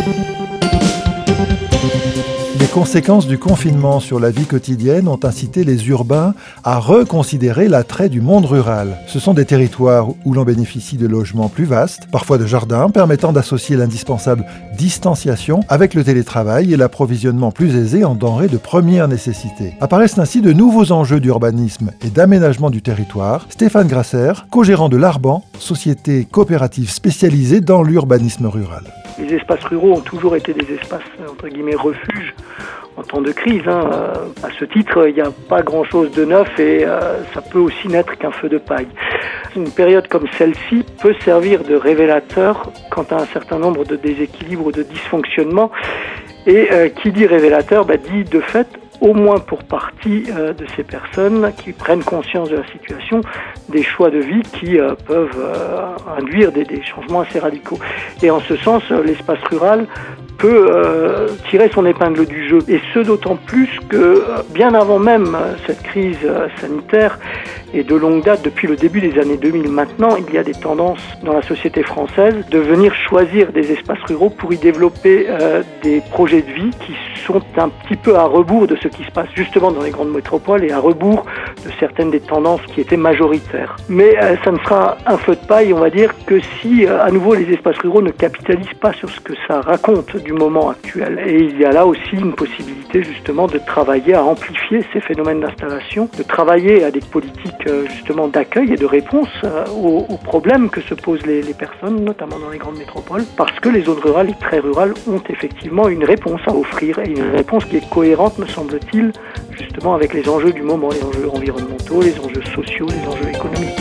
Les conséquences du confinement sur la vie quotidienne ont incité les urbains à reconsidérer l'attrait du monde rural. Ce sont des territoires où l'on bénéficie de logements plus vastes, parfois de jardins, permettant d'associer l'indispensable distanciation avec le télétravail et l'approvisionnement plus aisé en denrées de première nécessité. Apparaissent ainsi de nouveaux enjeux d'urbanisme et d'aménagement du territoire. Stéphane Grasser, co-gérant de l'Arban, société coopérative spécialisée dans l'urbanisme rural. Les espaces ruraux ont toujours été des espaces, entre guillemets, refuges en temps de crise. À ce titre, il n'y a pas grand-chose de neuf et ça peut aussi n'être qu'un feu de paille. Une période comme celle-ci peut servir de révélateur quant à un certain nombre de déséquilibres ou de dysfonctionnements. Et qui dit révélateur, dit de fait au moins pour partie de ces personnes qui prennent conscience de la situation, des choix de vie qui peuvent induire des changements assez radicaux. Et en ce sens, l'espace rural peut tirer son épingle du jeu. Et ce d'autant plus que bien avant même cette crise sanitaire et de longue date, depuis le début des années 2000 maintenant, il y a des tendances dans la société française de venir choisir des espaces ruraux pour y développer des projets de vie qui sont un petit peu à rebours de ce qui se passe justement dans les grandes métropoles et à rebours de certaines des tendances qui étaient majoritaires. Mais ça ne sera un feu de paille, on va dire, que si à nouveau les espaces ruraux ne capitalisent pas sur ce que ça raconte du moment actuel. Et il y a là aussi une possibilité justement de travailler à amplifier ces phénomènes d'installation, de travailler à des politiques justement d'accueil et de réponse aux problèmes que se posent les personnes, notamment dans les grandes métropoles, parce que les zones rurales et très rurales ont effectivement une réponse à offrir et une réponse qui est cohérente, me semble-t-il, justement avec les enjeux du moment, les enjeux environnementaux, les enjeux sociaux, les enjeux économiques.